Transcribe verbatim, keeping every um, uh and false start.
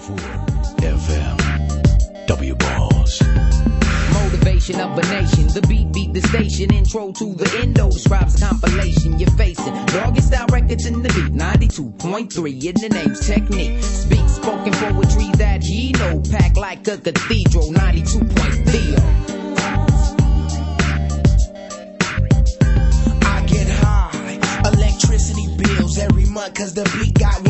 four F M. W-Balls. Motivation of a nation. The beat beat the station. Intro to the endo describes a compilation you're facing. Doggy style records in the beat. ninety-two point three in the name's technique. Speak spoken poetry that he know. Packed like a cathedral. ninety-two point three. I get high. Electricity bills every month cause the beat got